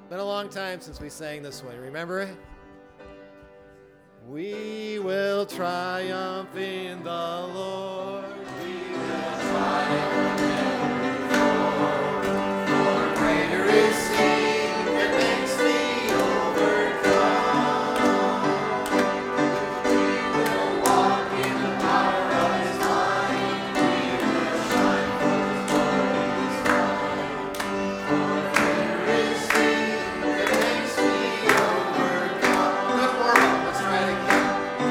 Been a long time since we sang this one. Remember it? We will triumph in the Lord. We will triumph in the Lord. For greater is He that makes me overcome. We will walk in the power of His might. We will shine for His glorious light. For greater is He that makes me overcome. Good work. Let's try it again.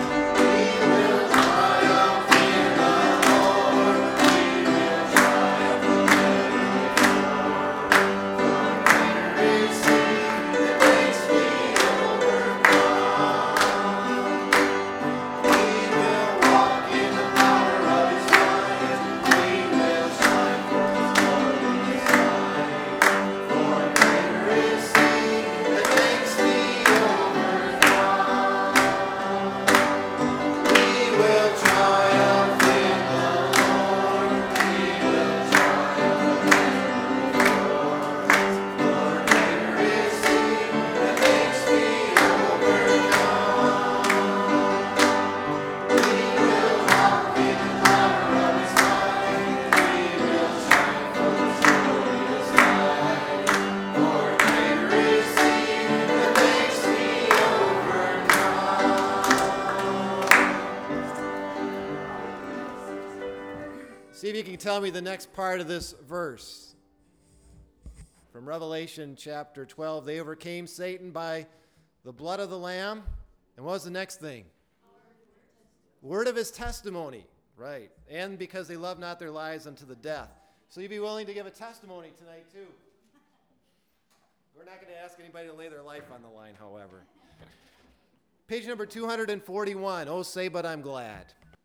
See if you can tell me the next part of this verse. From Revelation chapter 12, they overcame Satan by the blood of the Lamb. And what was the next thing? Word of his testimony. Right. And because they loved not their lives unto the death. So you'd be willing to give a testimony tonight too. We're not going to ask anybody to lay their life on the line, however. Page number 241. Oh, say but I'm glad.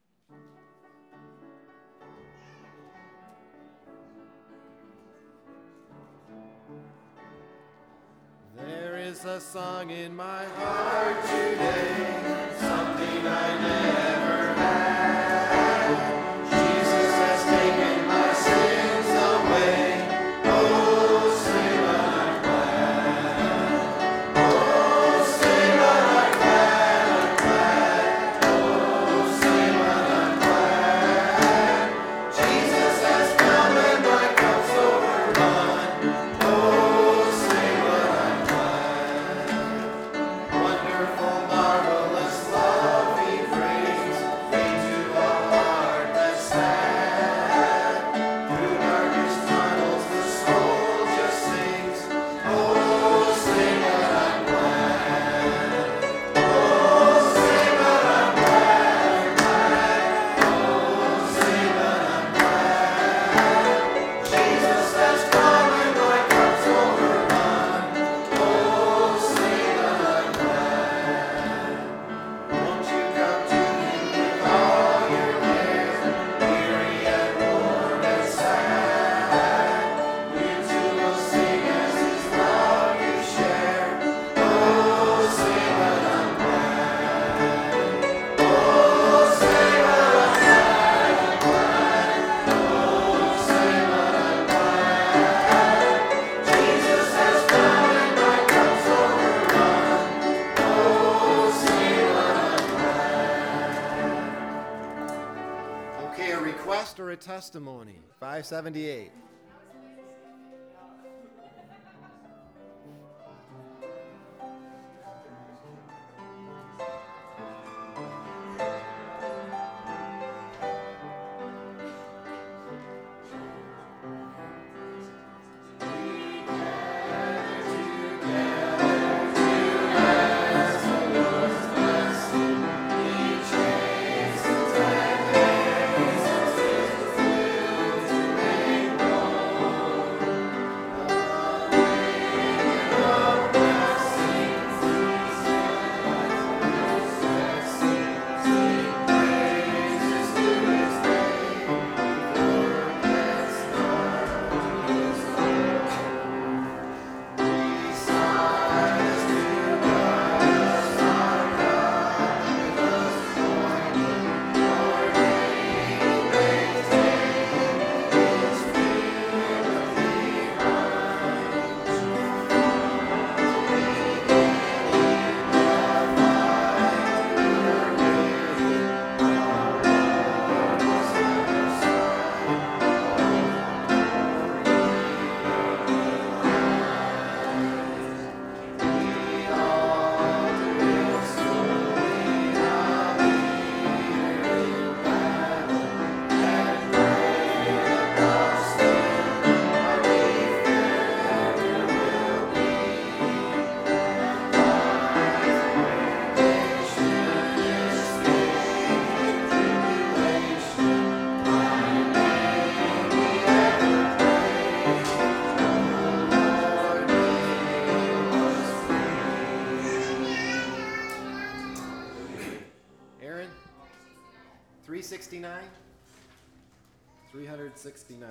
There is a song in my heart today, something I never had. Jesus has taken my sins away. Oh, say but I'm glad. Oh, say but I'm glad, I'm glad. Oh, say but I'm glad. Jesus has come and my cup's overrun. Oh, say but I'm wonderful, marvelous love He brings into a heart that's sad. Through darkest tunnels the soul just sings. Oh, say but I'm glad. Oh, say but I'm glad, I'm glad. Oh, say but I'm glad. Jesus has come and my cup's overrun. Oh, say but I'm glad. Won't you come to Him with all your cares, weary and worn and sad? You too will sing as His love you share. Oh, say but I'm glad. Oh, say but I'm glad, I'm glad. Oh, say but I'm glad. Jesus has come and my cup's overrun. Oh, say but I'm glad. Okay, a request or a testimony? 578. Each day since my days, to make 369? 369.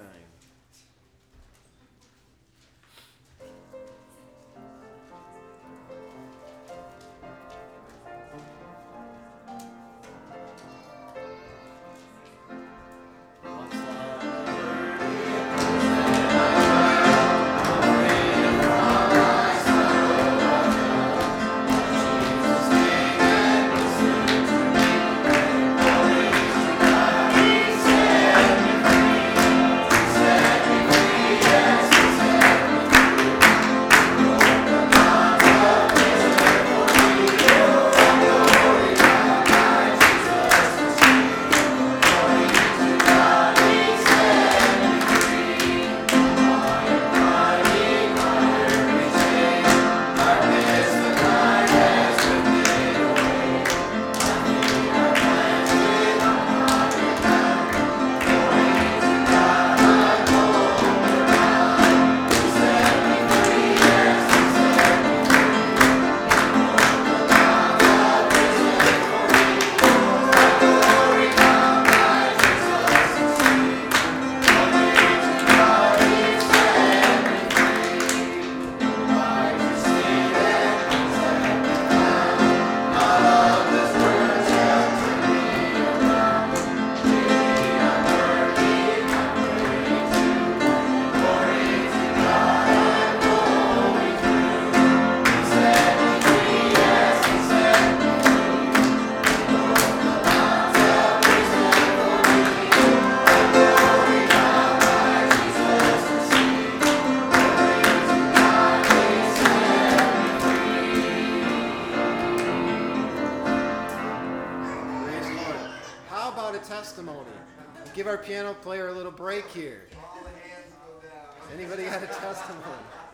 Testimony. Give our piano player a little break here. All the hands go down. Anybody got a testimony?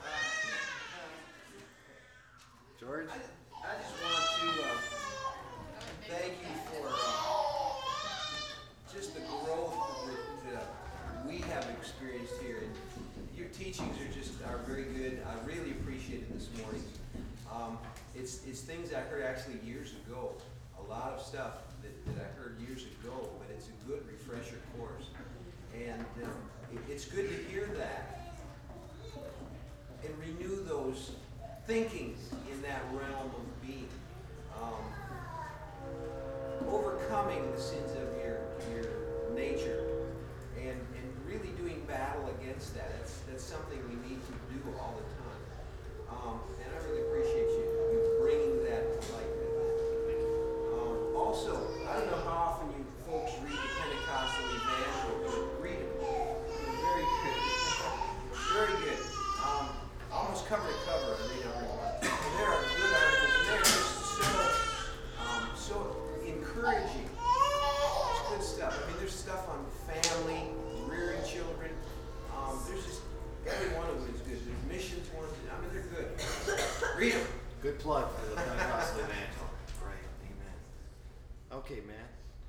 George? I just want to thank you for just the growth that we have experienced here. And your teachings are very good. I really appreciate it this morning. It's things I heard actually years ago. A lot of stuff that I heard years ago, but it's a good refresher course. And it's good to hear that and renew those thinkings in that realm of being. Overcoming the sins of your nature and really doing battle against that. That's something we need to do all the time. And I really appreciate you bringing that to light. Also, I don't know how often you folks read the Pentecostal Evangel, but read it. They're very good. Very good. Almost cover to cover, I read every one. And there are good articles, and they're just so encouraging. It's good stuff. I mean, there's stuff on family, rearing children. There's just, every one of them is good. There's missions ones. I mean, they're good. Read them. Good plug for the Pentecostal Evangel. Right. Amen. Okay, Matt.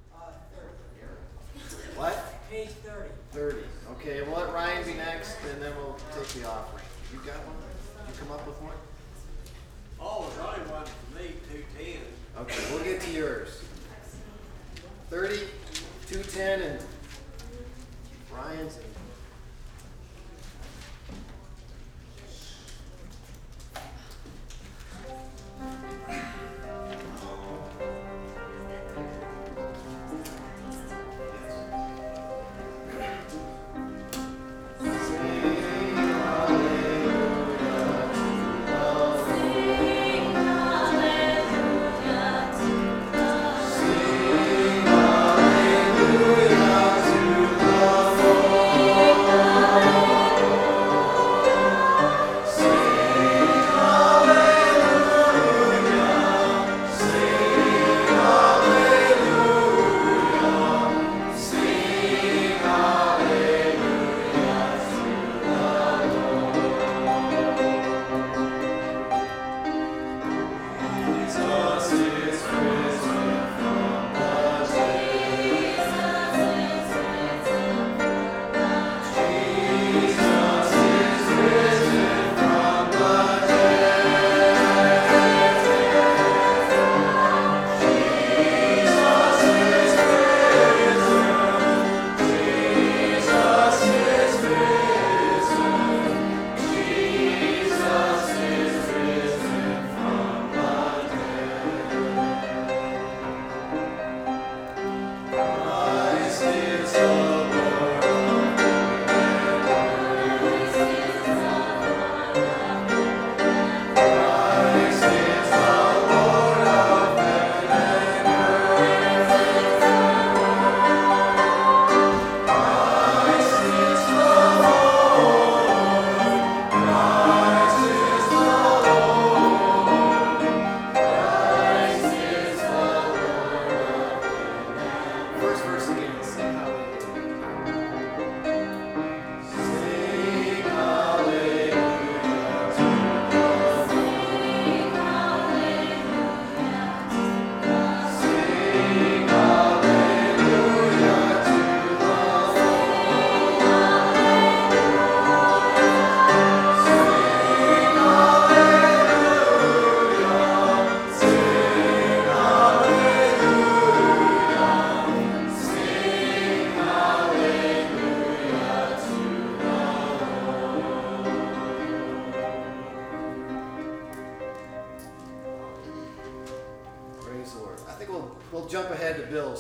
30. What? Page 30. 30. Okay, we'll let Ryan be next, and then we'll take the offering. You got one? Did you come up with one? Oh, there's only one for me, 210. Okay, we'll get to yours. 30, 210, and Ryan's. Hallelujah to the Lord.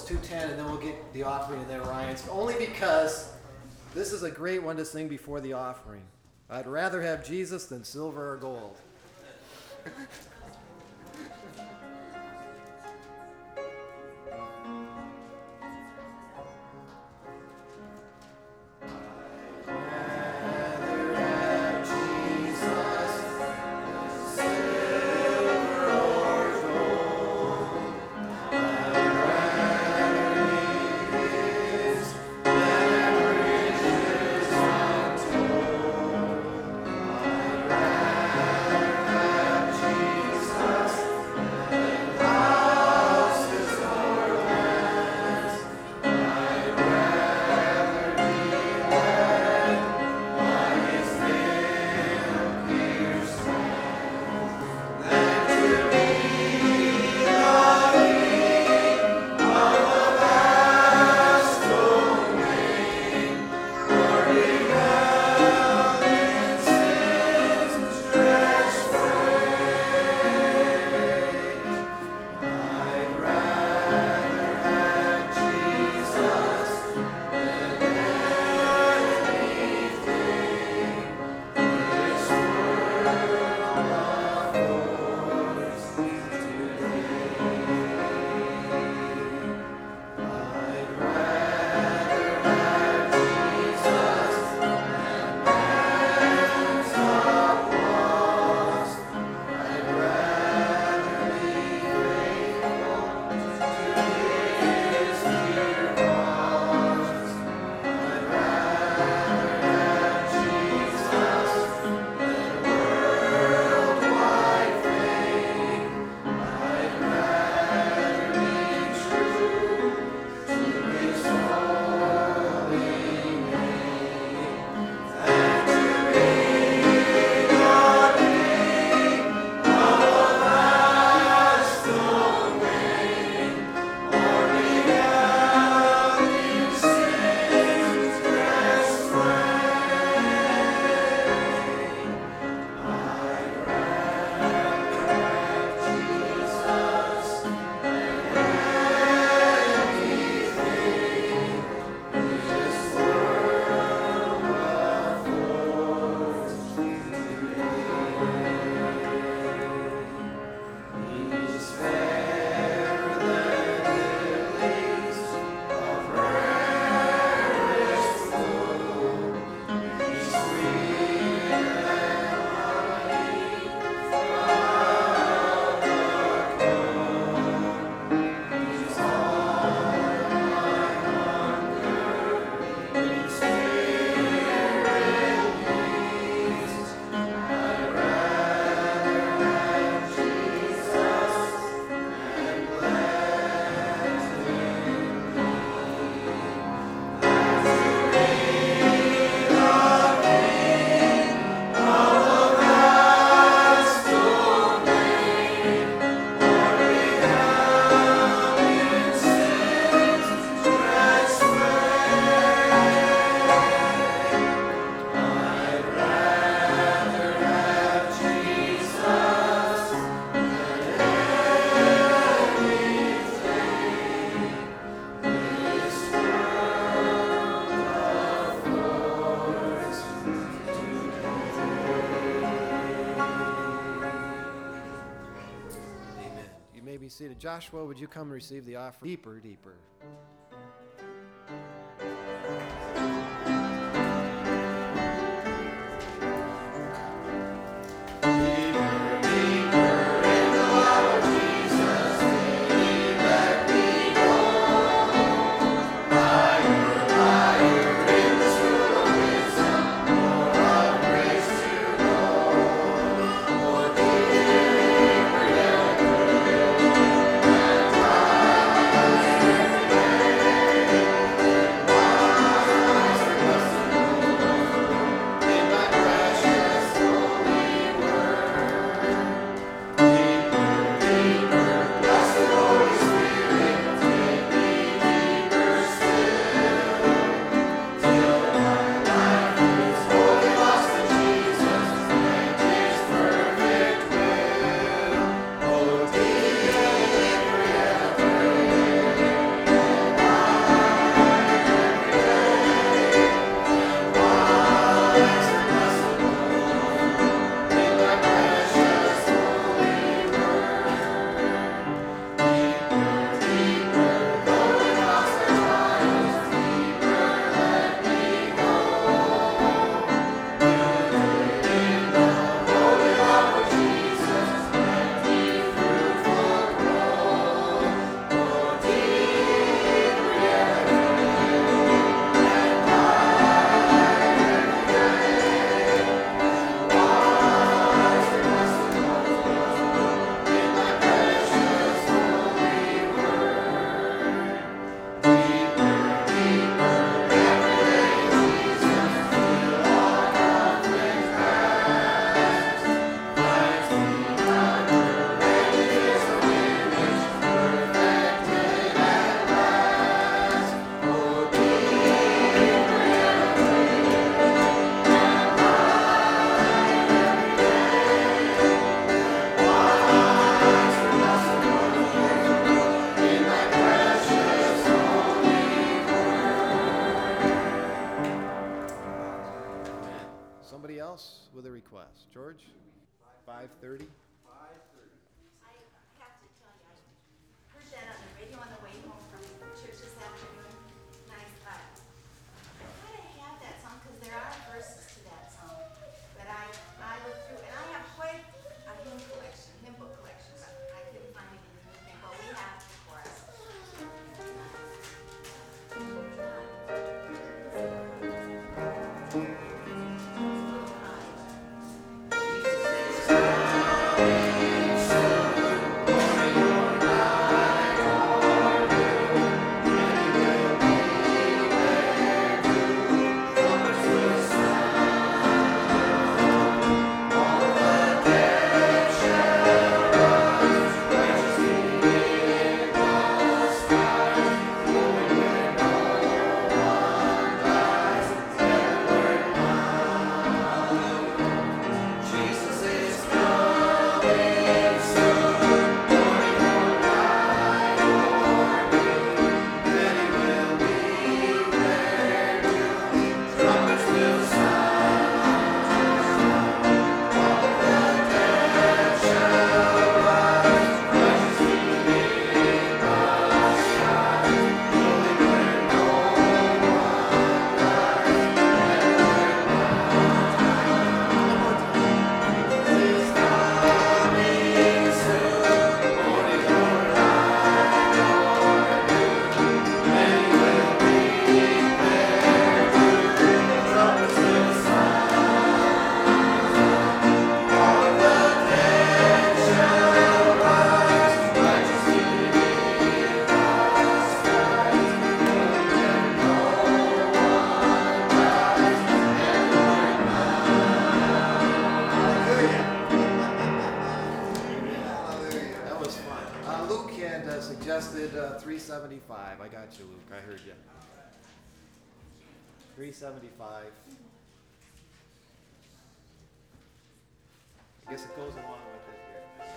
210, and then we'll get the offering, and then Ryan's. Only because this is a great one to sing before the offering. I'd rather have Jesus than silver or gold. be seated. Joshua, would you come receive the offering? Deeper, deeper. Thank else with a request? George? 5:30? I have to tell you, I heard that on the radio on the way home from church this afternoon, and I thought, I gotta have that song, because there are verses to that song. But I looked through, and I have quite a hymn book collection, but I couldn't find it in anything, but we have it for us. Luke had suggested 375. I got you, Luke. I heard you. 375. I guess it goes along with it here.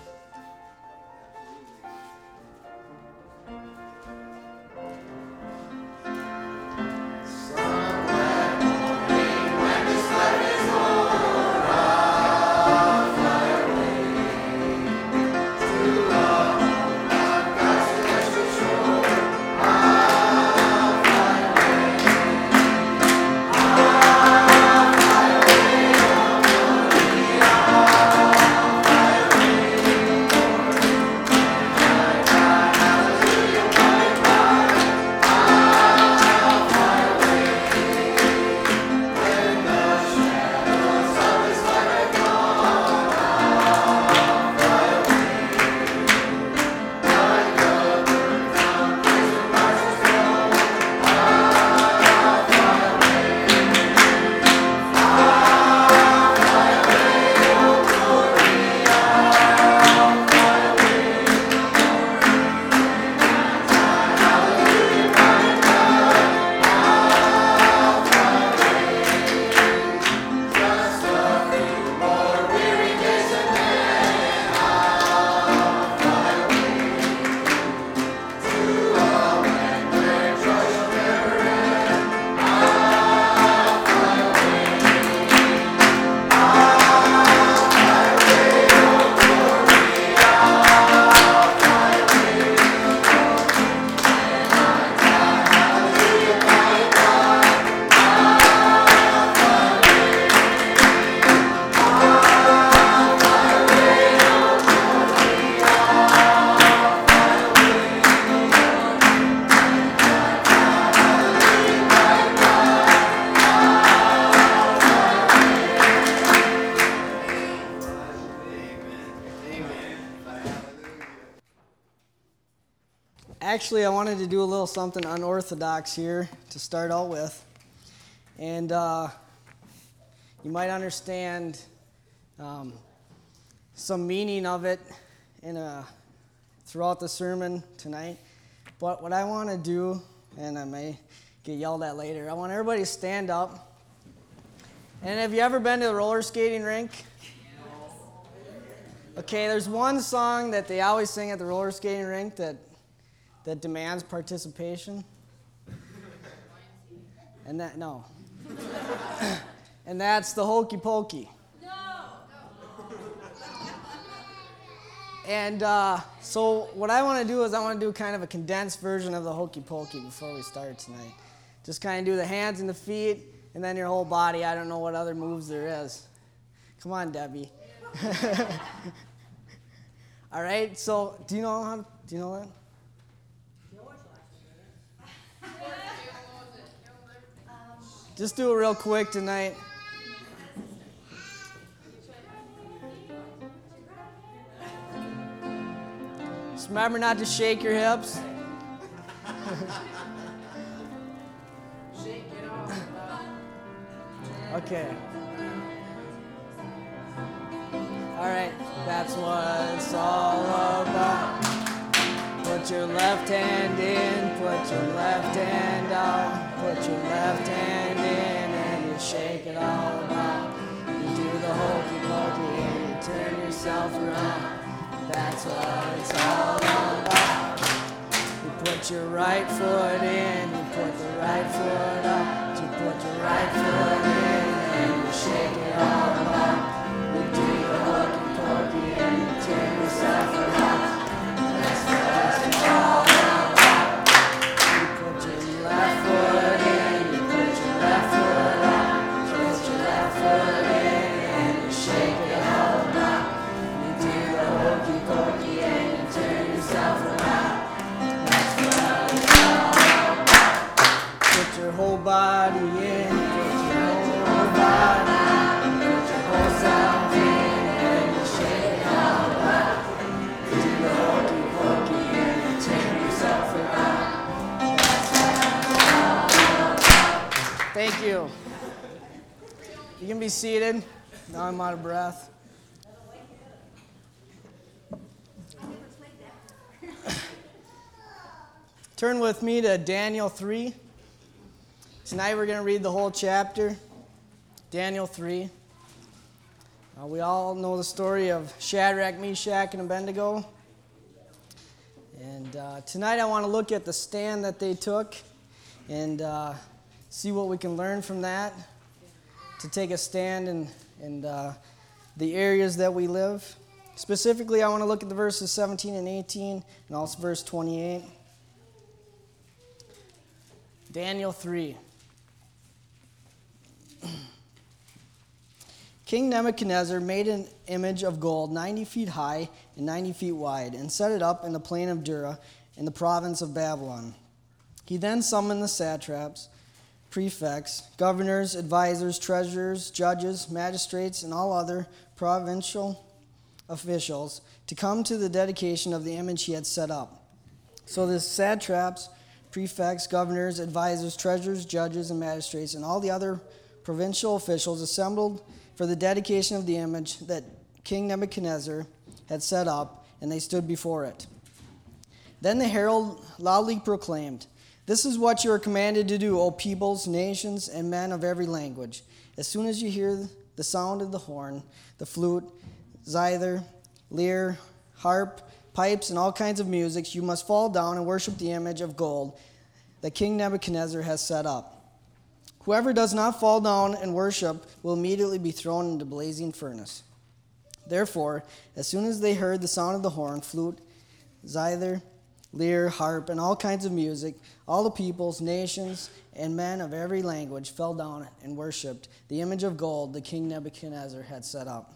Actually, I wanted to do a little something unorthodox here to start out with. And you might understand some meaning of it throughout the sermon tonight. But what I want to do, and I may get yelled at later, I want everybody to stand up. And have you ever been to the roller skating rink? Okay, there's one song that they always sing at the roller skating rink that demands participation. And that, no. and that's the Hokey Pokey. And so what I want to do is I want to do kind of a condensed version of the Hokey Pokey before we start tonight. Just kind of do the hands and the feet, and then your whole body. I don't know what other moves there is. Come on, Debbie. All right, so do you know that? Just do it real quick tonight. Just remember not to shake your hips. Okay. All right, that's what it's all about. Put your left hand in, put your left hand out, put your left hand in, and you shake it all about. You do the hokey pokey and you turn yourself around. That's what it's all about. You put your right foot in, you put the right foot up, you put your right foot in, and you shake it all about. You do the hokey pokey and you turn yourself around. That's what it's all about. You put your left foot in, you put your left foot up, you put your left foot in, and you shake it all about. You do the hokey pokey and you turn yourself around. That's what it's all about. Put your whole body in, put your whole body, put your whole self in, and you shake it all about. You do the hokey pokey and you turn yourself around. That's what it's all about. Thank you. You can be seated. Now I'm out of breath. Turn with me to Daniel 3. Tonight we're going to read the whole chapter, Daniel 3. We all know the story of Shadrach, Meshach, and Abednego. And tonight I want to look at the stand that they took and see what we can learn from that to take a stand in the areas that we live. Specifically, I want to look at the verses 17 and 18 and also verse 28. Daniel 3. King Nebuchadnezzar made an image of gold 90 feet high and 90 feet wide and set it up in the plain of Dura in the province of Babylon. He then summoned the satraps, prefects, governors, advisors, treasurers, judges, magistrates, and all other provincial officials to come to the dedication of the image he had set up. So the satraps, prefects, governors, advisors, treasurers, judges, and magistrates, and all the other provincial officials assembled for the dedication of the image that King Nebuchadnezzar had set up, and they stood before it. Then the herald loudly proclaimed, "This is what you are commanded to do, O peoples, nations, and men of every language. As soon as you hear the sound of the horn, the flute, zither, lyre, harp, pipes, and all kinds of music, you must fall down and worship the image of gold that King Nebuchadnezzar has set up. Whoever does not fall down and worship will immediately be thrown into blazing furnace." Therefore, as soon as they heard the sound of the horn, flute, zither, lyre, harp, and all kinds of music, all the peoples, nations, and men of every language fell down and worshipped the image of gold that King Nebuchadnezzar had set up.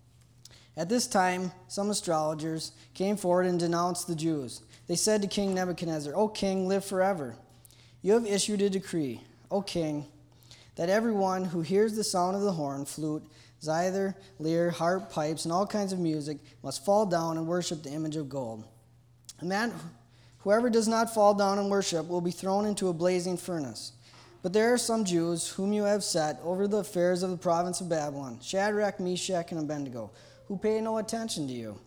At this time, some astrologers came forward and denounced the Jews. They said to King Nebuchadnezzar, "O king, live forever. You have issued a decree, O king, that everyone who hears the sound of the horn, flute, zither, lyre, harp, pipes, and all kinds of music must fall down and worship the image of gold. And that whoever does not fall down and worship will be thrown into a blazing furnace. But there are some Jews whom you have set over the affairs of the province of Babylon, Shadrach, Meshach, and Abednego, who pay no attention to you.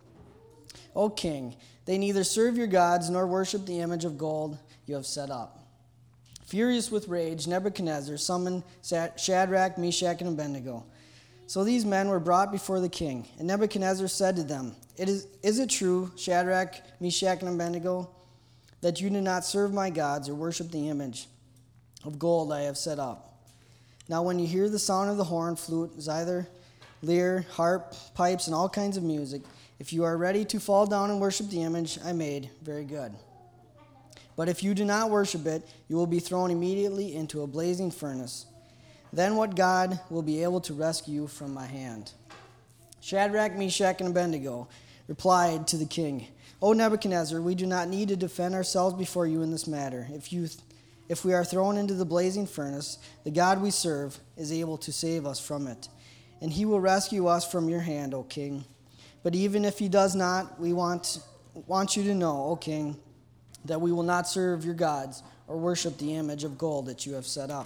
O king, they neither serve your gods nor worship the image of gold you have set up." Furious with rage, Nebuchadnezzar summoned Shadrach, Meshach, and Abednego. So these men were brought before the king, and Nebuchadnezzar said to them, Is it true, Shadrach, Meshach, and Abednego, that you do not serve my gods or worship the image of gold I have set up? Now when you hear the sound of the horn, flute, zither, lyre, harp, pipes, and all kinds of music, if you are ready to fall down and worship the image I made, very good. But if you do not worship it, you will be thrown immediately into a blazing furnace. Then what God will be able to rescue you from my hand?" Shadrach, Meshach, and Abednego replied to the king, "O Nebuchadnezzar, we do not need to defend ourselves before you in this matter. If we are thrown into the blazing furnace, the God we serve is able to save us from it, and he will rescue us from your hand, O king. But even if he does not, we want you to know, O king, that we will not serve your gods or worship the image of gold that you have set up."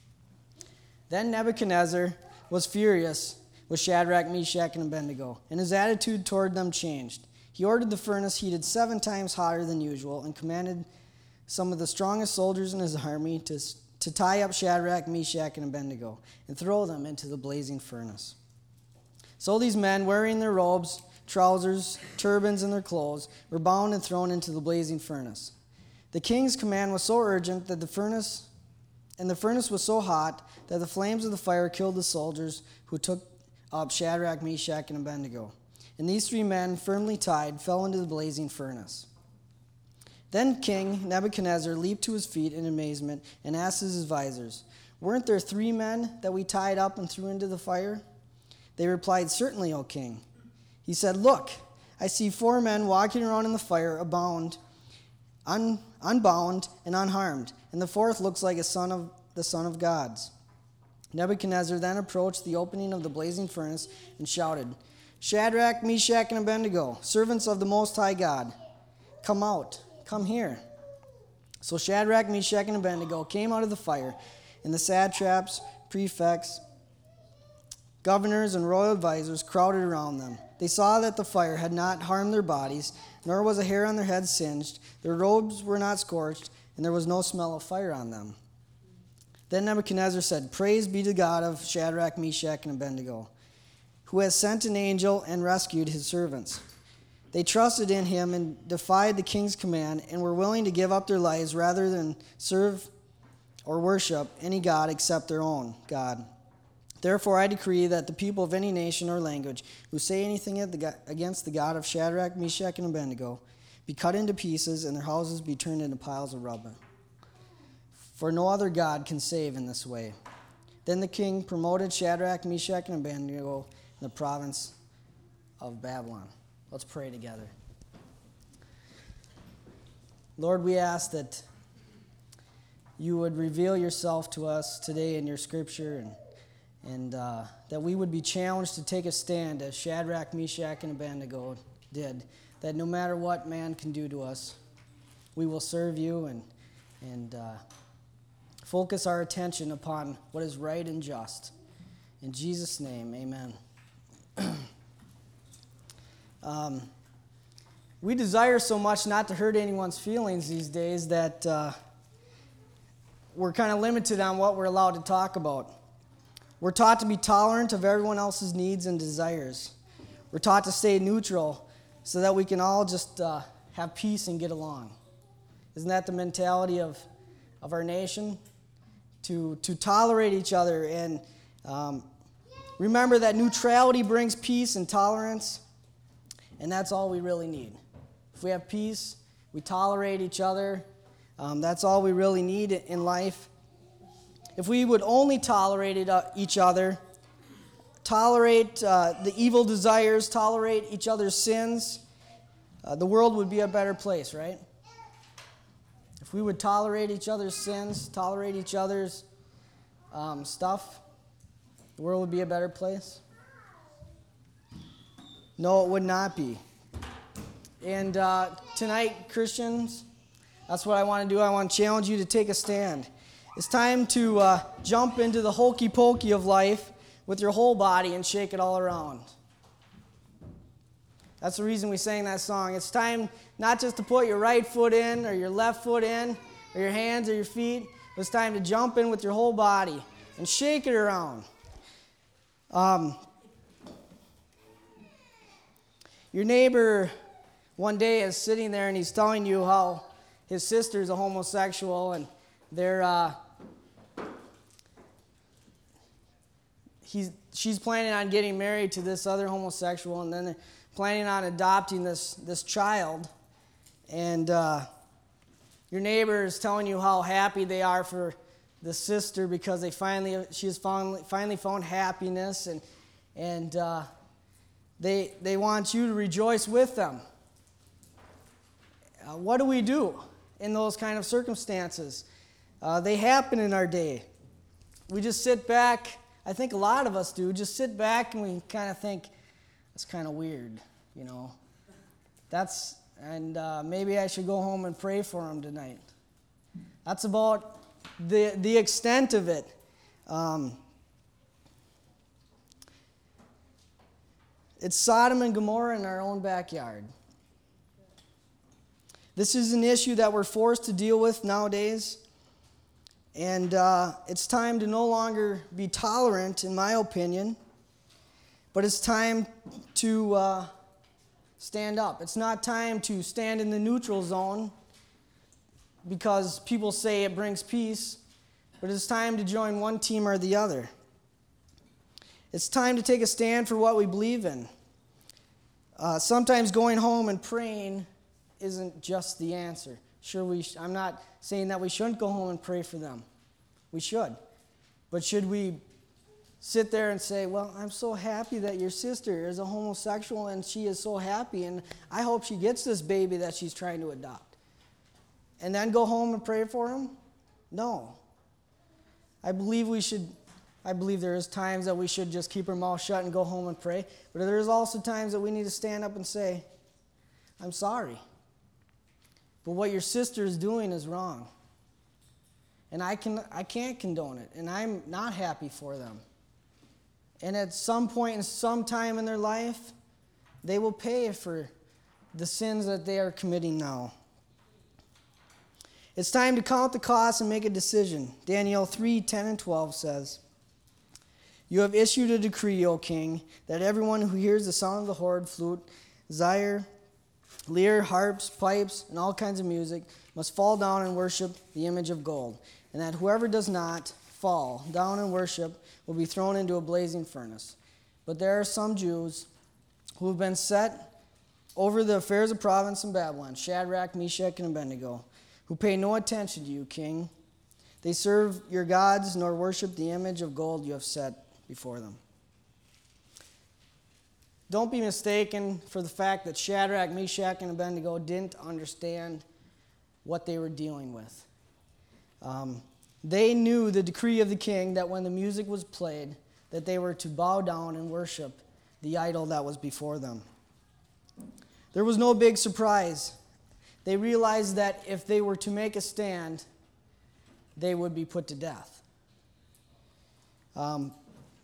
Then Nebuchadnezzar was furious with Shadrach, Meshach, and Abednego, and his attitude toward them changed. He ordered the furnace heated 7 times hotter than usual and commanded some of the strongest soldiers in his army to tie up Shadrach, Meshach, and Abednego and throw them into the blazing furnace. So these men, wearing their robes, trousers, turbans, and their clothes, were bound and thrown into the blazing furnace. The king's command was so urgent that the furnace was so hot that the flames of the fire killed the soldiers who took up Shadrach, Meshach, and Abednego. And these 3 men, firmly tied, fell into the blazing furnace. Then King Nebuchadnezzar leaped to his feet in amazement and asked his advisors, "Weren't there 3 men that we tied up and threw into the fire?" They replied, "Certainly, O king." He said, "Look, I see 4 men walking around in the fire, unbound and unharmed, and the 4th looks like the son of God's." Nebuchadnezzar then approached the opening of the blazing furnace and shouted, "Shadrach, Meshach, and Abednego, servants of the Most High God, come out, come here." So Shadrach, Meshach, and Abednego came out of the fire, and the satraps, prefects, governors, and royal advisors crowded around them. They saw that the fire had not harmed their bodies, nor was a hair on their heads singed, their robes were not scorched, and there was no smell of fire on them. Then Nebuchadnezzar said, "Praise be to God of Shadrach, Meshach, and Abednego, who has sent an angel and rescued his servants. They trusted in him and defied the king's command and were willing to give up their lives rather than serve or worship any god except their own God. Therefore I decree that the people of any nation or language who say anything against the God of Shadrach, Meshach, and Abednego be cut into pieces and their houses be turned into piles of rubble. For no other God can save in this way." Then the king promoted Shadrach, Meshach, and Abednego in the province of Babylon. Let's pray together. Lord, we ask that you would reveal yourself to us today in your scripture and that we would be challenged to take a stand as Shadrach, Meshach, and Abednego did, that no matter what man can do to us, we will serve you and focus our attention upon what is right and just. In Jesus' name, amen. We desire so much not to hurt anyone's feelings these days that we're kind of limited on what we're allowed to talk about. We're taught to be tolerant of everyone else's needs and desires. We're taught to stay neutral so that we can all just have peace and get along. Isn't that the mentality of our nation? To tolerate each other and remember that neutrality brings peace and tolerance, and that's all we really need. If we have peace, we tolerate each other, that's all we really need in life. If we would only tolerate each other, tolerate the evil desires, tolerate each other's sins, the world would be a better place, right? If we would tolerate each other's sins, tolerate each other's stuff, the world would be a better place. No, it would not be. And tonight, Christians, that's what I want to do. I want to challenge you to take a stand. It's time to jump into the hokey pokey of life with your whole body and shake it all around. That's the reason we sang that song. It's time not just to put your right foot in or your left foot in or your hands or your feet. It's time to jump in with your whole body and shake it around. Your neighbor one day is sitting there and he's telling you how his sister's a homosexual and they're she's planning on getting married to this other homosexual, and then they're planning on adopting this child. And your neighbor is telling you how happy they are for the sister because she has finally found happiness, and they want you to rejoice with them. What do we do in those kind of circumstances? They happen in our day. We just sit back. I think a lot of us do. Just sit back and we kind of think, that's kind of weird, you know. Maybe I should go home and pray for him tonight. That's about the extent of it. It's Sodom and Gomorrah in our own backyard. This is an issue that we're forced to deal with nowadays. And it's time to no longer be tolerant, in my opinion, but it's time to stand up. It's not time to stand in the neutral zone because people say it brings peace, but it's time to join one team or the other. It's time to take a stand for what we believe in. Sometimes going home and praying isn't just the answer. Sure, I'm not saying that we shouldn't go home and pray for them. We should. But should we sit there and say, well, I'm so happy that your sister is a homosexual and she is so happy and I hope she gets this baby that she's trying to adopt. And then go home and pray for him? No. I believe there is times that we should just keep our mouth shut and go home and pray. But there's also times that we need to stand up and say, I'm sorry. But what your sister is doing is wrong. And I can't condone it. And I'm not happy for them. And at some point in some time in their life, they will pay for the sins that they are committing now. It's time to count the costs and make a decision. Daniel 3:10 and 12 says, You have issued a decree, O king, that everyone who hears the sound of the horn, flute, lyre, harps, pipes, and all kinds of music must fall down and worship the image of gold, and that whoever does not fall down and worship will be thrown into a blazing furnace. But there are some Jews who have been set over the affairs of province in Babylon, Shadrach, Meshach, and Abednego, who pay no attention to you, king. They serve your gods nor worship the image of gold you have set before them. Don't be mistaken for the fact that Shadrach, Meshach, and Abednego didn't understand what they were dealing with. They knew the decree of the king that when the music was played, that they were to bow down and worship the idol that was before them. There was no big surprise. They realized that if they were to make a stand, they would be put to death. But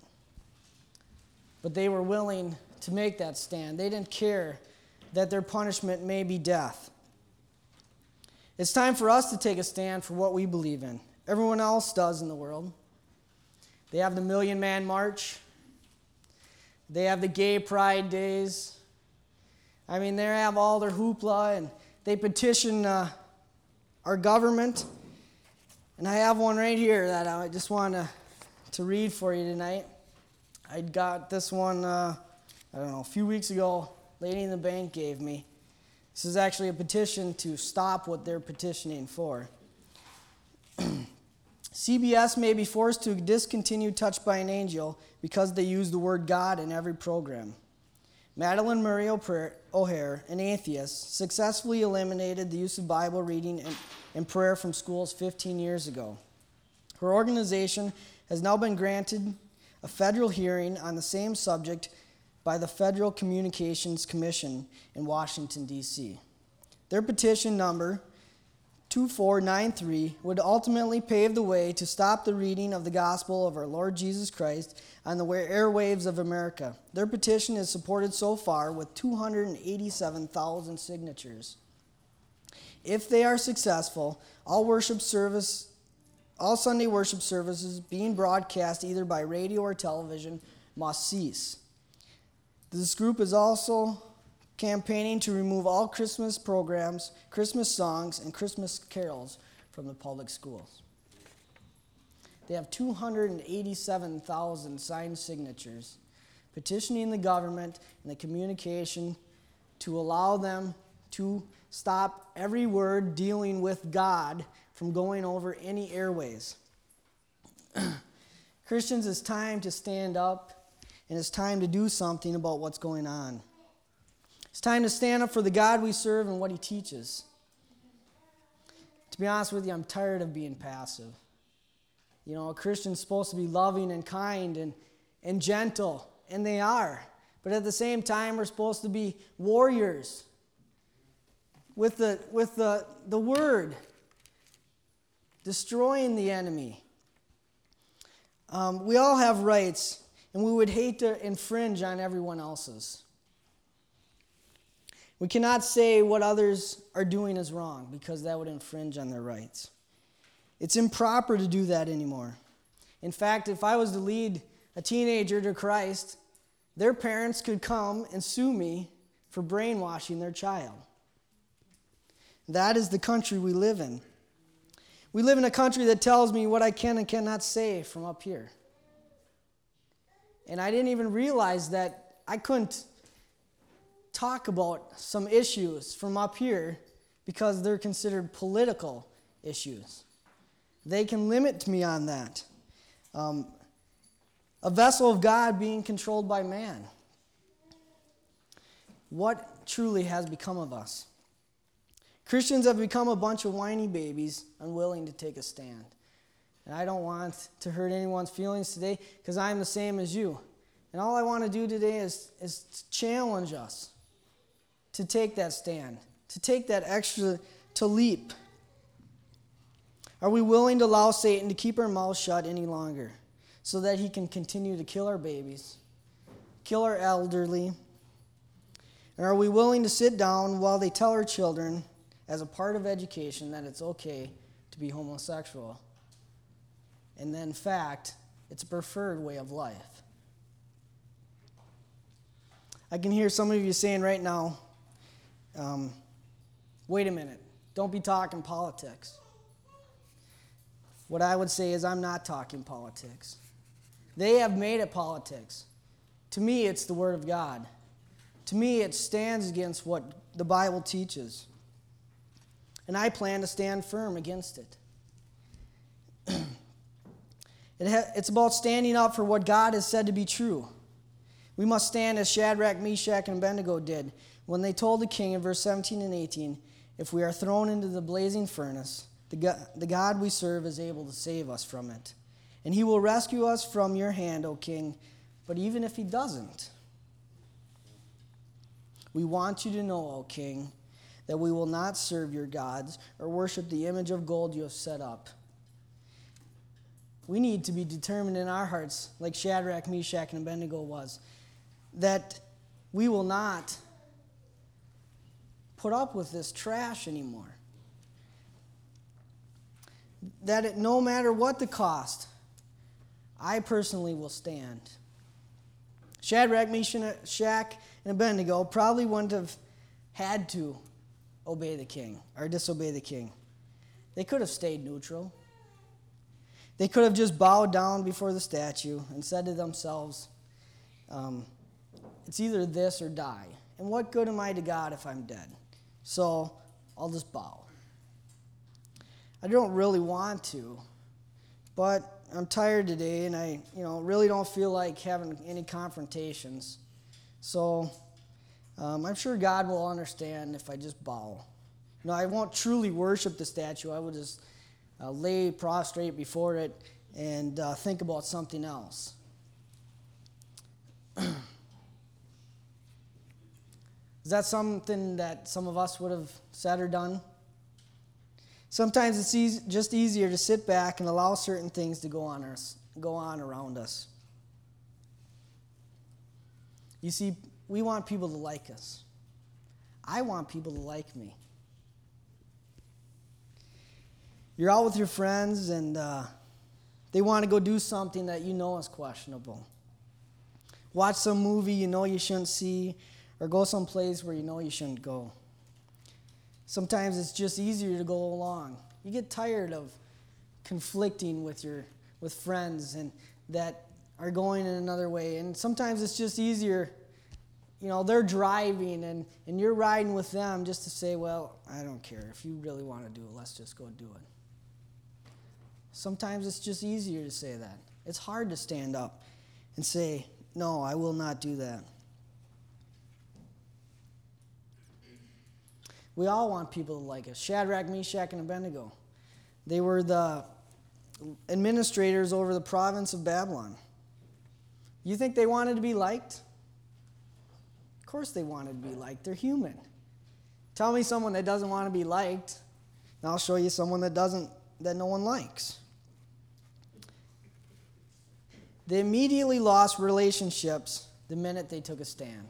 they were willing to make that stand. They didn't care that their punishment may be death. It's time for us to take a stand for what we believe in. Everyone else does in the world. They have the Million Man March. They have the Gay Pride Days. I mean, they have all their hoopla, and they petition our government. And I have one right here that I just want to read for you tonight. I got this one, a few weeks ago. Lady in the bank gave me. This is actually a petition to stop what they're petitioning for. CBS may be forced to discontinue Touched by an Angel because they use the word God in every program. Madeline Murray O'Hare, an atheist, successfully eliminated the use of Bible reading and prayer from schools 15 years ago. Her organization has now been granted a federal hearing on the same subject by the Federal Communications Commission in Washington, D.C. Their petition number 2493 would ultimately pave the way to stop the reading of the gospel of our Lord Jesus Christ on the airwaves of America. Their petition is supported so far with 287,000 signatures. If they are successful, all Sunday worship services being broadcast either by radio or television must cease. This group is also campaigning to remove all Christmas programs, Christmas songs, and Christmas carols from the public schools. They have 287,000 signed signatures petitioning the government and the communication to allow them to stop every word dealing with God from going over any airways. Christians, it's time to stand up, and it's time to do something about what's going on. It's time to stand up for the God we serve and what he teaches. To be honest with you, I'm tired of being passive. You know, a Christian's supposed to be loving and kind and gentle, and they are. But at the same time, we're supposed to be warriors with the word, destroying the enemy. We all have rights, and we would hate to infringe on everyone else's. We cannot say what others are doing is wrong because that would infringe on their rights. It's improper to do that anymore. In fact, if I was to lead a teenager to Christ, their parents could come and sue me for brainwashing their child. That is the country we live in. We live in a country that tells me what I can and cannot say from up here. And I didn't even realize that I couldn't talk about some issues from up here because they're considered political issues. They can limit me on that. A vessel of God being controlled by man. What truly has become of us? Christians have become a bunch of whiny babies, unwilling to take a stand. And I don't want to hurt anyone's feelings today because I'm the same as you. And all I want to do today is challenge us to take that stand, to take that extra, to leap. Are we willing to allow Satan to keep our mouths shut any longer so that he can continue to kill our babies, kill our elderly? And are we willing to sit down while they tell our children, as a part of education, that it's okay to be homosexual? And then, in fact, it's a preferred way of life. I can hear some of you saying right now, wait a minute, don't be talking politics. What I would say is I'm not talking politics. They have made it politics. To me, it's the Word of God. To me, it stands against what the Bible teaches. And I plan to stand firm against it. It's about standing up for what God has said to be true. We must stand as Shadrach, Meshach, and Abednego did when they told the king in verse 17 and 18, if we are thrown into the blazing furnace, the God we serve is able to save us from it. And he will rescue us from your hand, O king. But even if he doesn't, we want you to know, O king, that we will not serve your gods or worship the image of gold you have set up. We need to be determined in our hearts, like Shadrach, Meshach, and Abednego was, that we will not put up with this trash anymore. That no matter what the cost, I personally will stand. Shadrach, Meshach, and Abednego probably wouldn't have had to obey the king or disobey the king. They could have stayed neutral. They could have just bowed down before the statue and said to themselves, it's either this or die. And what good am I to God if I'm dead? So I'll just bow. I don't really want to, but I'm tired today and I really don't feel like having any confrontations. So I'm sure God will understand if I just bow. I won't truly worship the statue. I will just lay prostrate before it and think about something else. Is that something that some of us would have said or done? Sometimes it's just easier to sit back and allow certain things to go on around us. You see, we want people to like us. I want people to like me. You're out with your friends and they want to go do something that you know is questionable. Watch some movie you know you shouldn't see, or go someplace where you know you shouldn't go. Sometimes it's just easier to go along. You get tired of conflicting with your with friends and that are going in another way. And sometimes it's just easier, they're driving and you're riding with them just to say, well, I don't care. If you really want to do it, let's just go do it. Sometimes it's just easier to say that. It's hard to stand up and say, no, I will not do that. We all want people to like us. Shadrach, Meshach, and Abednego. They were the administrators over the province of Babylon. You think they wanted to be liked? Of course they wanted to be liked. They're human. Tell me someone that doesn't want to be liked, and I'll show you someone that no one likes. They immediately lost relationships the minute they took a stand.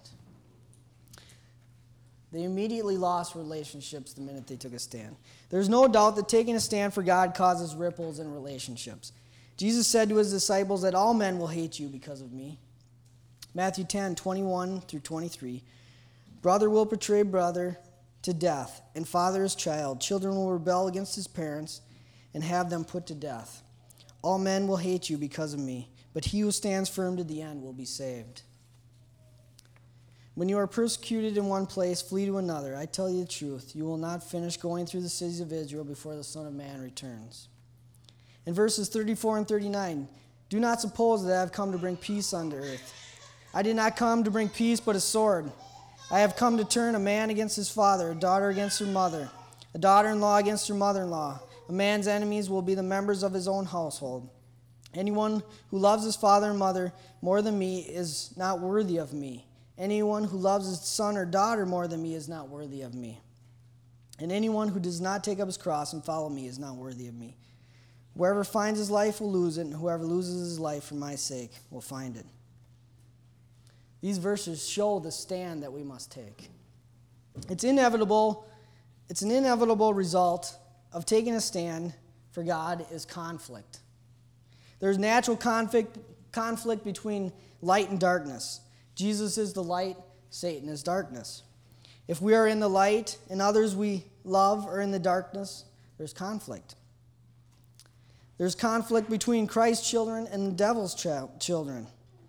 They immediately lost relationships the minute they took a stand. There's no doubt that taking a stand for God causes ripples in relationships. Jesus said to his disciples that all men will hate you because of me. Matthew 10:21 through 23. Brother will betray brother to death, and father his child. Children will rebel against his parents and have them put to death. All men will hate you because of me, but he who stands firm to the end will be saved. When you are persecuted in one place, flee to another. I tell you the truth, you will not finish going through the cities of Israel before the Son of Man returns. In verses 34 and 39, do not suppose that I have come to bring peace on earth. I did not come to bring peace, but a sword. I have come to turn a man against his father, a daughter against her mother, a daughter-in-law against her mother-in-law. A man's enemies will be the members of his own household. Anyone who loves his father and mother more than me is not worthy of me. Anyone who loves his son or daughter more than me is not worthy of me. And anyone who does not take up his cross and follow me is not worthy of me. Whoever finds his life will lose it, and whoever loses his life for my sake will find it. These verses show the stand that we must take. It's inevitable. It's an inevitable result of taking a stand for God is conflict. There's natural conflict between light and darkness. Jesus is the light, Satan is darkness. If we are in the light and others we love are in the darkness, there's conflict. There's conflict between Christ's children and the devil's children.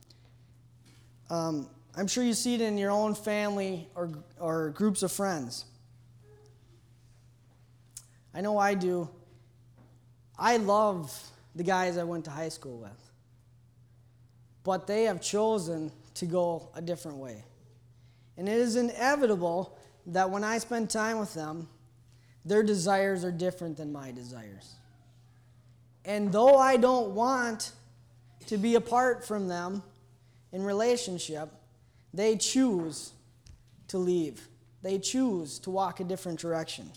I'm sure you see it in your own family or groups of friends. I know I do. I love the guys I went to high school with. But they have chosen to go a different way. And it is inevitable that when I spend time with them, their desires are different than my desires. And though I don't want to be apart from them in relationship, they choose to leave. They choose to walk a different direction.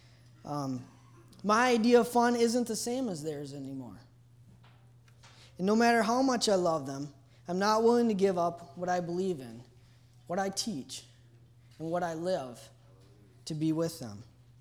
My idea of fun isn't the same as theirs anymore. And no matter how much I love them, I'm not willing to give up what I believe in, what I teach, and what I live to be with them.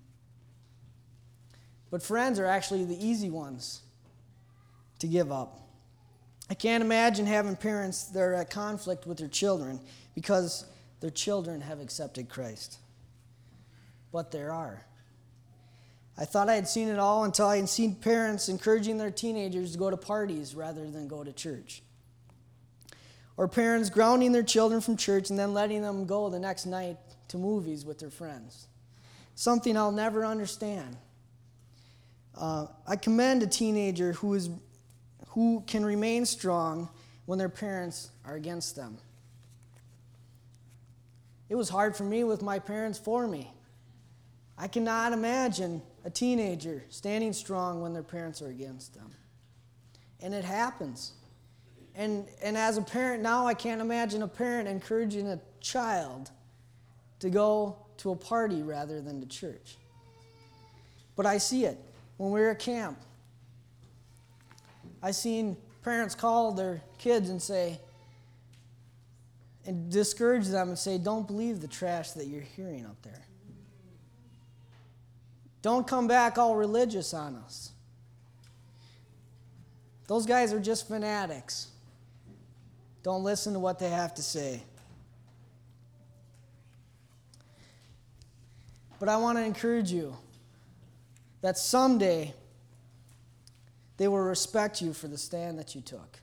But friends are actually the easy ones to give up. I can't imagine having parents that are at conflict with their children because their children have accepted Christ. But there are. I thought I had seen it all until I had seen parents encouraging their teenagers to go to parties rather than go to church. Or parents grounding their children from church and then letting them go the next night to movies with their friends. Something I'll never understand. I commend a teenager who can remain strong when their parents are against them. It was hard for me with my parents for me. I cannot imagine a teenager standing strong when their parents are against them. And it happens. And as a parent now, I can't imagine a parent encouraging a child to go to a party rather than to church. But I see it. When we were at camp, I seen parents call their kids and say, and discourage them and say, don't believe the trash that you're hearing up there. Don't come back all religious on us. Those guys are just fanatics. Don't listen to what they have to say. But I want to encourage you that someday they will respect you for the stand that you took.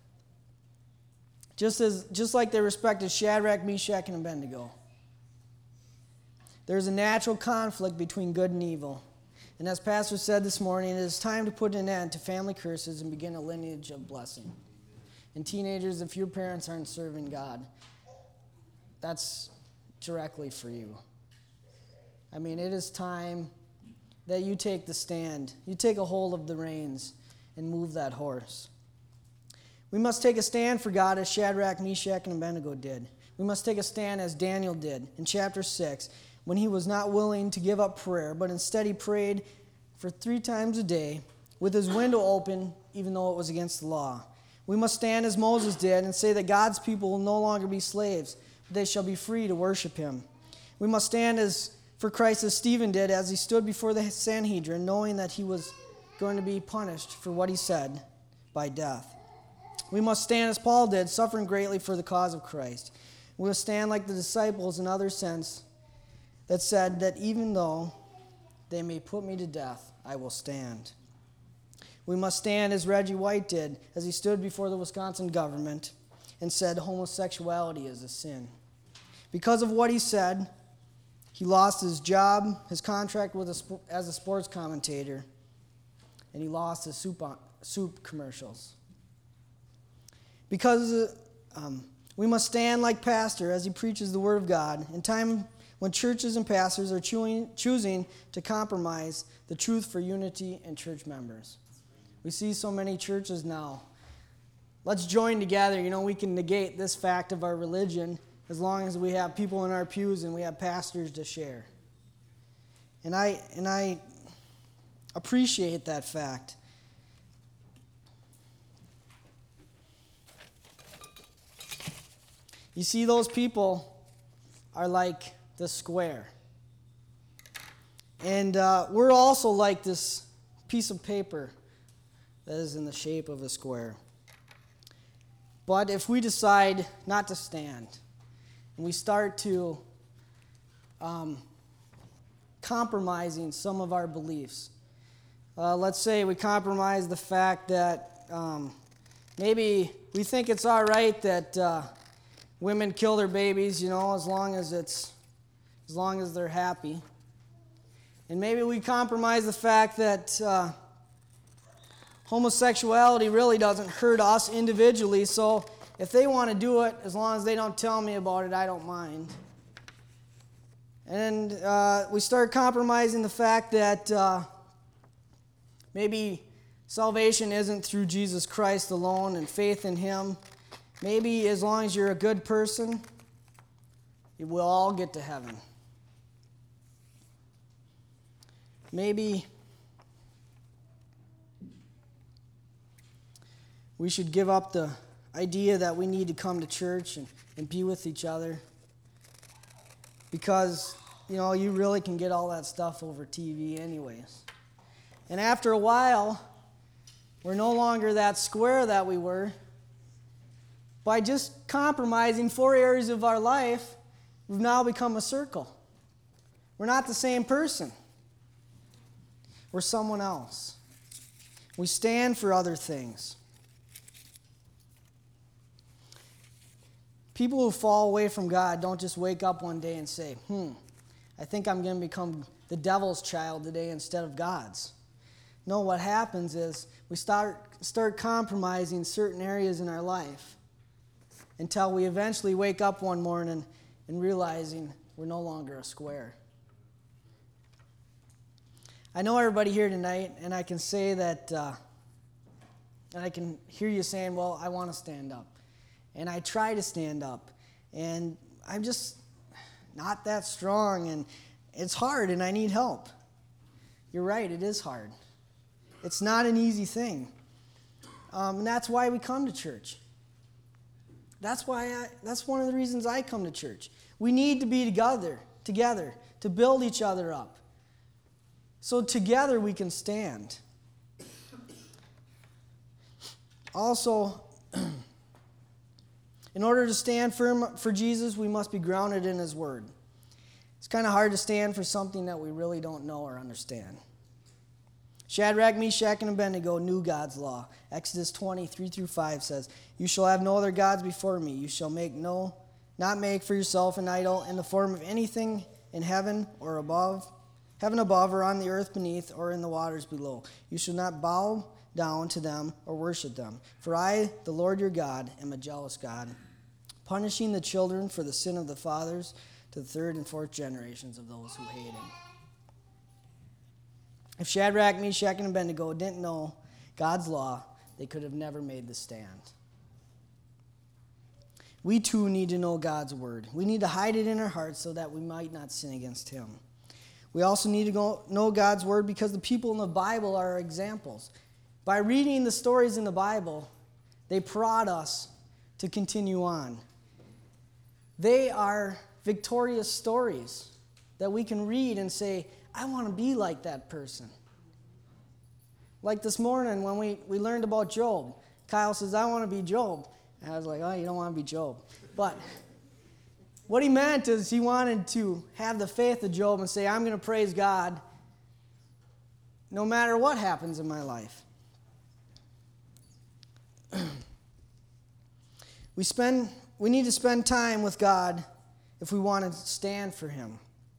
Just like they respected Shadrach, Meshach, and Abednego. There's a natural conflict between good and evil. And as Pastor said this morning, it is time to put an end to family curses and begin a lineage of blessing. And teenagers, if your parents aren't serving God, that's directly for you. I mean, it is time that you take the stand. You take a hold of the reins and move that horse. We must take a stand for God as Shadrach, Meshach, and Abednego did. We must take a stand as Daniel did in chapter 6, when he was not willing to give up prayer, but instead he prayed for 3 times a day with his window open, even though it was against the law. We must stand as Moses did and say that God's people will no longer be slaves, but they shall be free to worship him. We must stand for Christ as Stephen did as he stood before the Sanhedrin, knowing that he was going to be punished for what he said by death. We must stand as Paul did, suffering greatly for the cause of Christ. We must stand like the disciples in other sense that said that even though they may put me to death, I will stand. We must stand as Reggie White did as he stood before the Wisconsin government and said homosexuality is a sin. Because of what he said, he lost his job, his contract as a sports commentator, and he lost his soup commercials. Because we must stand like Pastor as he preaches the Word of God in time when churches and pastors are choosing to compromise the truth for unity and church members. We see so many churches now. Let's join together. We can negate this fact of our religion as long as we have people in our pews and we have pastors to share. And I appreciate that fact. You see, those people are like the square. And we're also like this piece of paper that is in the shape of a square. But if we decide not to stand, and we start to compromising some of our beliefs, let's say we compromise the fact that maybe we think it's all right that women kill their babies, as long as they're happy. And maybe we compromise the fact that homosexuality really doesn't hurt us individually, so if they want to do it, as long as they don't tell me about it, I don't mind. And we start compromising the fact that maybe salvation isn't through Jesus Christ alone and faith in him. Maybe as long as you're a good person, we'll all get to heaven. Maybe we should give up the idea that we need to come to church and be with each other, because, you really can get all that stuff over TV anyways. And after a while, we're no longer that square that we were. By just compromising 4 areas of our life, we've now become a circle. We're not the same person. We're someone else. We stand for other things. People who fall away from God don't just wake up one day and say, I think I'm going to become the devil's child today instead of God's. No, what happens is we start compromising certain areas in our life until we eventually wake up one morning and realizing we're no longer a square. I know everybody here tonight, and I can say that, and I can hear you saying, well, I want to stand up. And I try to stand up, and I'm just not that strong, and it's hard, and I need help. You're right, it is hard. It's not an easy thing. And that's why we come to church. That's one of the reasons I come to church. We need to be together to build each other up. So together we can stand. Also, in order to stand firm for Jesus, we must be grounded in his word. It's kind of hard to stand for something that we really don't know or understand. Shadrach, Meshach, and Abednego knew God's law. Exodus 20:3-5 says, "You shall have no other gods before me. You shall not make for yourself an idol in the form of anything in heaven above, or on the earth beneath, or in the waters below. You shall not bow down to them or worship them. For I, the Lord your God, am a jealous God, punishing the children for the sin of the fathers to the third and fourth generations of those who hate him." If Shadrach, Meshach, and Abednego didn't know God's law, they could have never made the stand. We too need to know God's word. We need to hide it in our hearts so that we might not sin against him. We also need to know God's word because the people in the Bible are examples. By reading the stories in the Bible, they prod us to continue on. They are victorious stories that we can read and say, I want to be like that person. Like this morning when we learned about Job. Kyle says, I want to be Job. And I was like, oh, you don't want to be Job. But what he meant is he wanted to have the faith of Job and say, I'm going to praise God no matter what happens in my life. We need to spend time with God if we want to stand for him.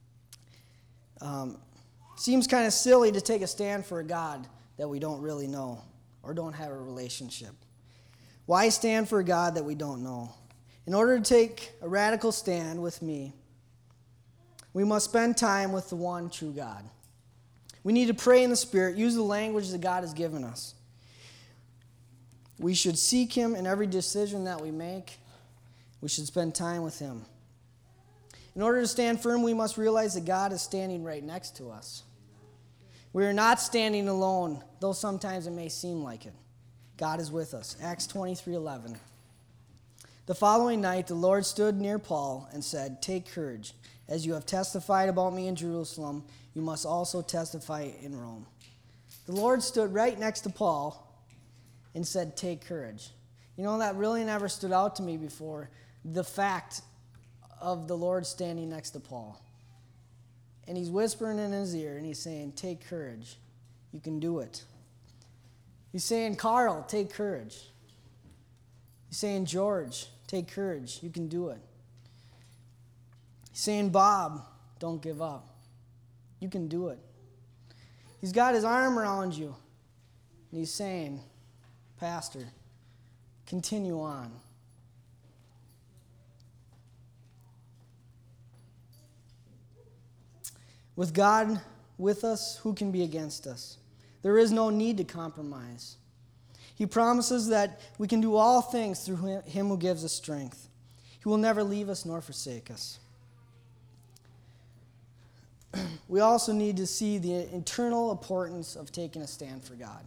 Seems kind of silly to take a stand for a God that we don't really know or don't have a relationship. Why stand for a God that we don't know? In order to take a radical stand with me, we must spend time with the one true God. We need to pray in the Spirit, use the language that God has given us. We should seek him in every decision that we make. We should spend time with him. In order to stand firm, we must realize that God is standing right next to us. We are not standing alone, though sometimes it may seem like it. God is with us. Acts 23:11. The following night, the Lord stood near Paul and said, "Take courage. As you have testified about me in Jerusalem, you must also testify in Rome." The Lord stood right next to Paul and said, "Take courage." You know, that really never stood out to me before, the fact of the Lord standing next to Paul. And he's whispering in his ear, and he's saying, take courage. You can do it. He's saying, Carl, take courage. He's saying, George, take courage. You can do it. He's saying, Bob, don't give up. You can do it. He's got his arm around you, and he's saying, Pastor, continue on. With God with us, who can be against us? There is no need to compromise. He promises that we can do all things through him who gives us strength. He will never leave us nor forsake us. We also need to see the internal importance of taking a stand for God.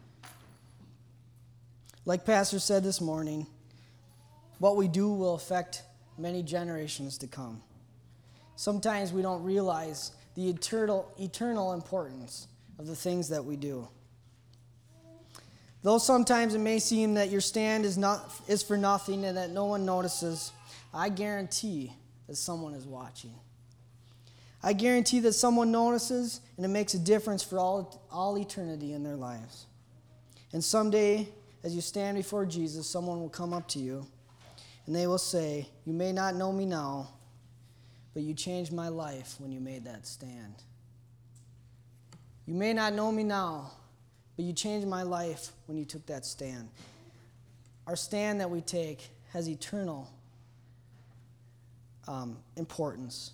Like Pastor said this morning, what we do will affect many generations to come. Sometimes we don't realize the eternal importance of the things that we do. Though sometimes it may seem that your stand is for nothing and that no one notices, I guarantee that someone is watching. I guarantee that someone notices, and it makes a difference for all eternity in their lives. And someday, as you stand before Jesus, someone will come up to you, and they will say, "You may not know me now, but you changed my life when you made that stand. You may not know me now, but you changed my life when you took that stand." Our stand that we take has eternal importance.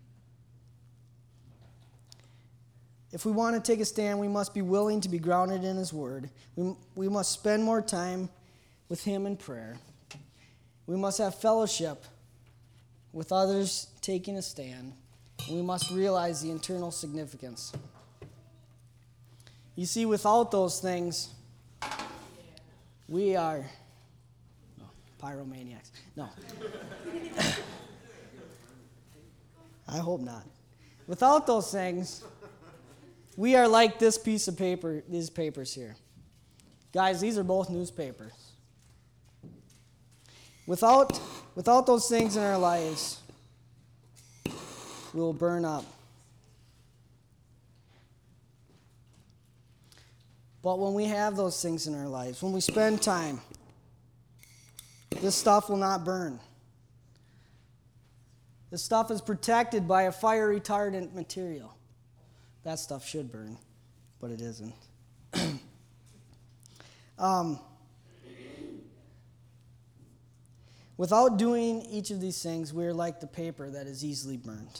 If we want to take a stand, we must be willing to be grounded in his word. We must spend more time with him in prayer. We must have fellowship with others taking a stand. And we must realize the internal significance. You see, without those things, we are pyromaniacs. No. I hope not. Without those things, we are like this piece of paper, these papers here. Guys, these are both newspapers. Without those things in our lives, we will burn up. But when we have those things in our lives, when we spend time, this stuff will not burn. This stuff is protected by a fire retardant material. That stuff should burn, but it isn't. Without doing each of these things, we are like the paper that is easily burned.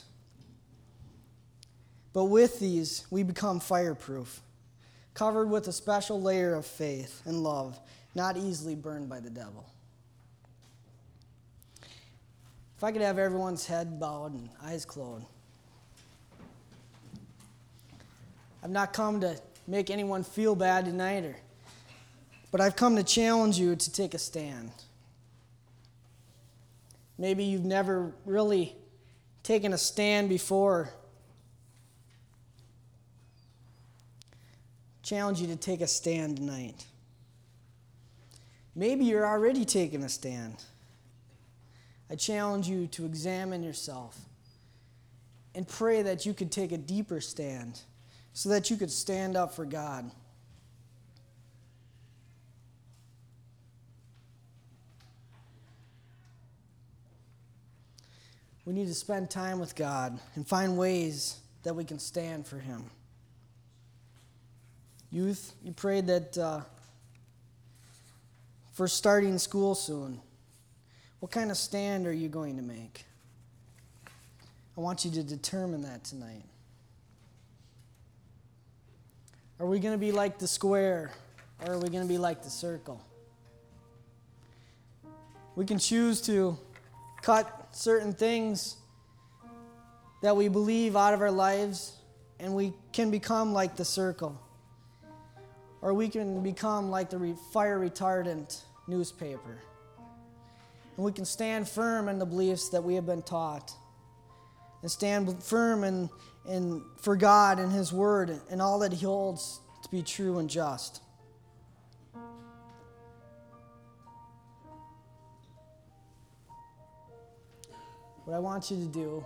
But with these, we become fireproof, covered with a special layer of faith and love, not easily burned by the devil. If I could have everyone's head bowed and eyes closed. I've not come to make anyone feel bad tonight, but I've come to challenge you to take a stand. Maybe you've never really taken a stand before. Challenge you to take a stand tonight. Maybe you're already taking a stand. I challenge you to examine yourself and pray that you could take a deeper stand so that you could stand up for God. We need to spend time with God and find ways that we can stand for Him. Youth, you prayed that for starting school soon. What kind of stand are you going to make? I want you to determine that tonight. Are we going to be like the square, or are we going to be like the circle? We can choose to cut certain things that we believe out of our lives, and we can become like the circle. Or we can become like the fire retardant newspaper. And we can stand firm in the beliefs that we have been taught. And stand firm in for God and His Word and all that He holds to be true and just. What I want you to do,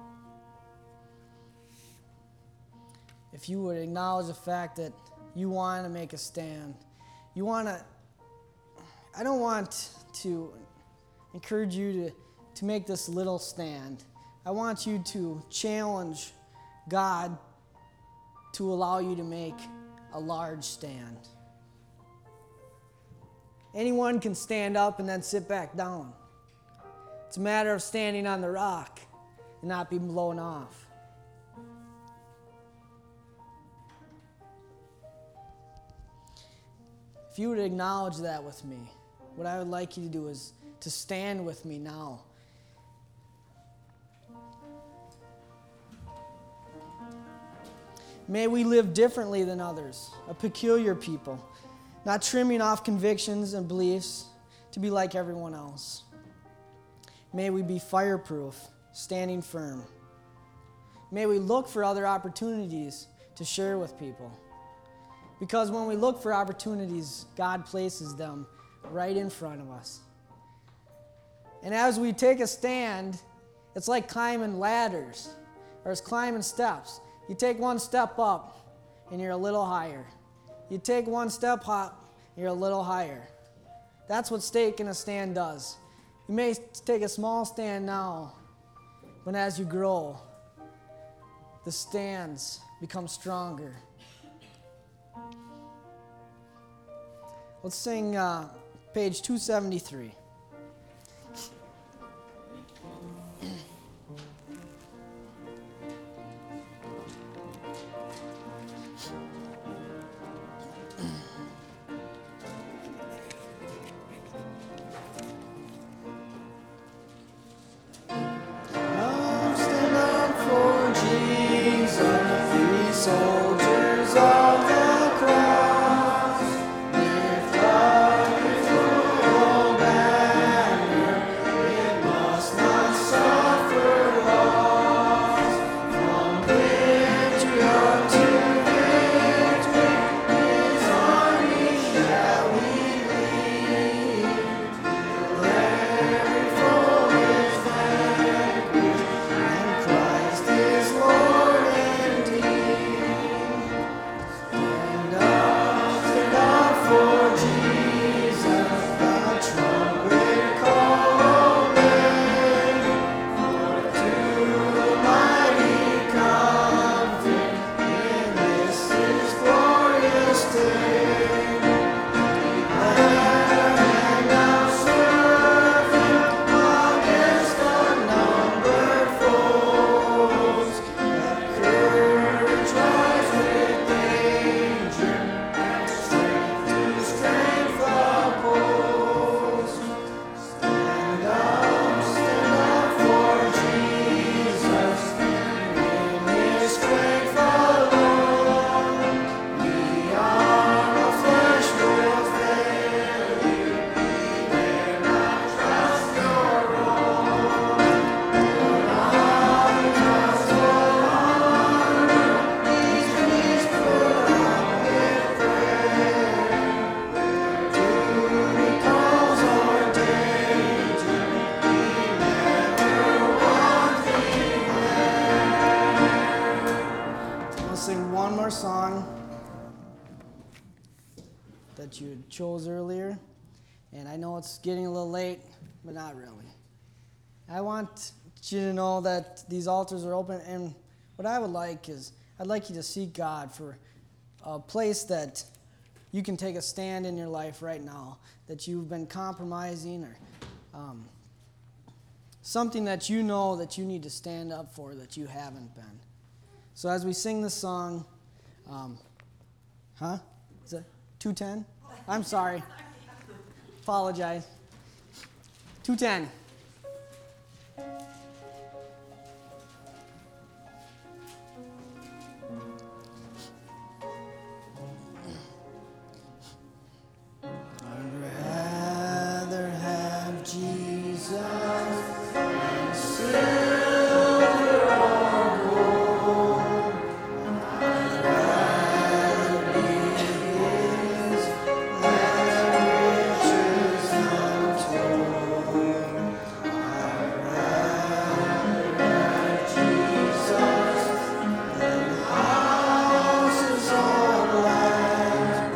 if you would acknowledge the fact that you want to make a stand, I don't want to encourage you to make this little stand. I want you to challenge God to allow you to make a large stand. Anyone can stand up and then sit back down. It's a matter of standing on the rock and not being blown off. If you would acknowledge that with me, what I would like you to do is to stand with me now. May we live differently than others, a peculiar people, not trimming off convictions and beliefs to be like everyone else. May we be fireproof, standing firm. May we look for other opportunities to share with people. Because when we look for opportunities, God places them right in front of us. And as we take a stand, it's like climbing ladders, or it's climbing steps. You take one step up, and you're a little higher. You take one step up, you're a little higher. That's what taking a stand does. You may take a small stand now, but as you grow, the stands become stronger. Let's sing page 273. Soldiers of the cross, lift up your full banner. chose earlier. And I know it's getting a little late, but not really. I want you to know that these altars are open, and what I would like is I'd like you to seek God for a place that you can take a stand in your life right now, that you've been compromising or something that you know that you need to stand up for that you haven't been. So as we sing this song, is it 210? I'm sorry. Apologize. 210. I'd rather have Jesus than silver or gold. I'd rather be His than riches untold. I'd rather have Jesus than houses on land.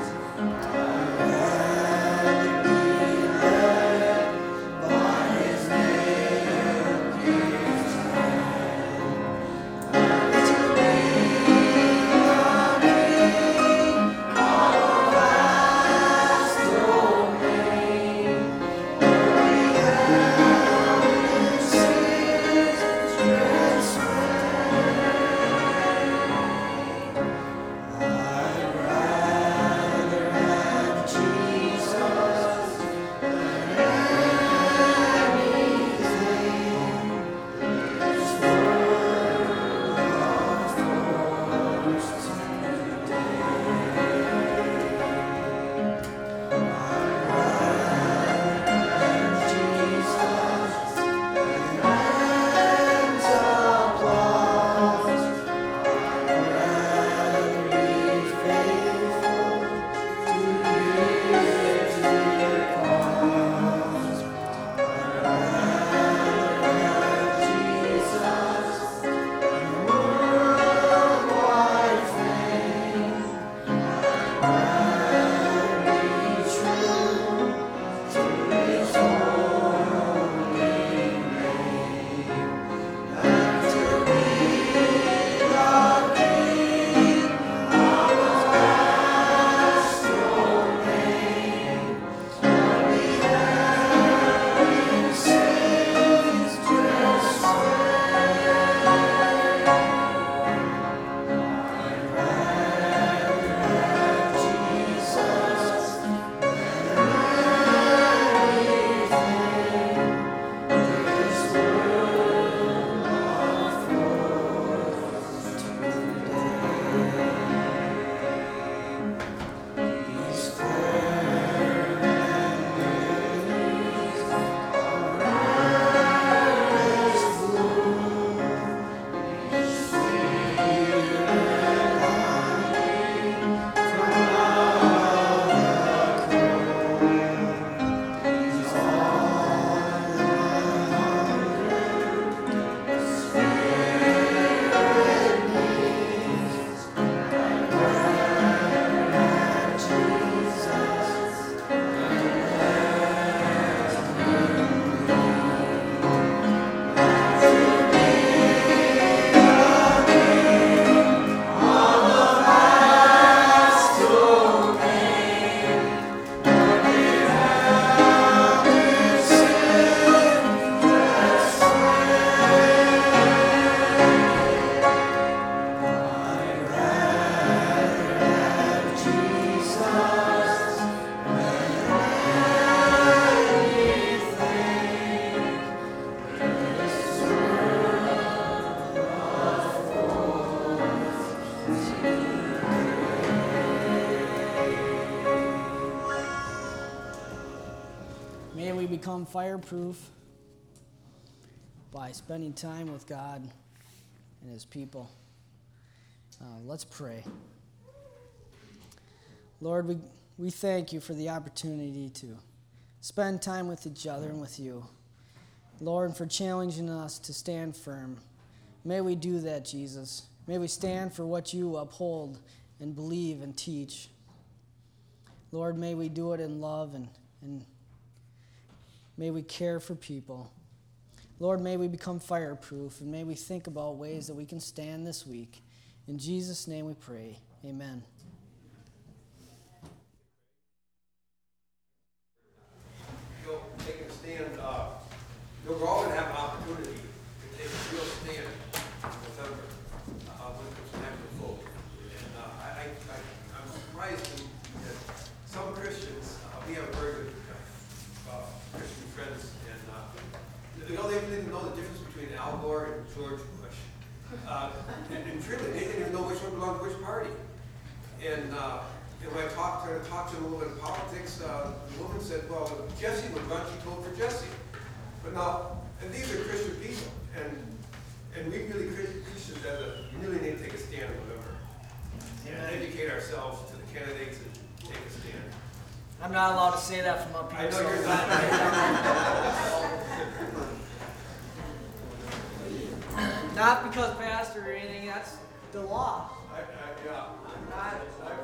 May we become fireproof by spending time with God and His people. Let's pray. Lord, we thank you for the opportunity to spend time with each other and with you. Lord, for challenging us to stand firm. May we do that, Jesus. May we stand for what you uphold and believe and teach. Lord, may we do it in love and may we care for people. Lord, may we become fireproof, and may we think about ways that we can stand this week. In Jesus' name we pray. Amen. You'll take a stand. We're all going to have an opportunity to take a real stand in November when it comes time to vote. And I'm surprised that some Christians, we have very good Christian friends, and they didn't even know the difference between Al Gore and George Bush. And truly, they didn't even know which one belonged to which party. And when I tried to talk to them a little bit of politics, the woman said, well, if Jesse would run, she vote for Jesse. But now, and these are Christian people, and we really, Christians really need to take a stand in November. And educate ourselves to the candidates and take a stand. I'm not allowed to say that from up here. I know you're not. Not because pastor or anything, that's the law. Yeah. I'm not.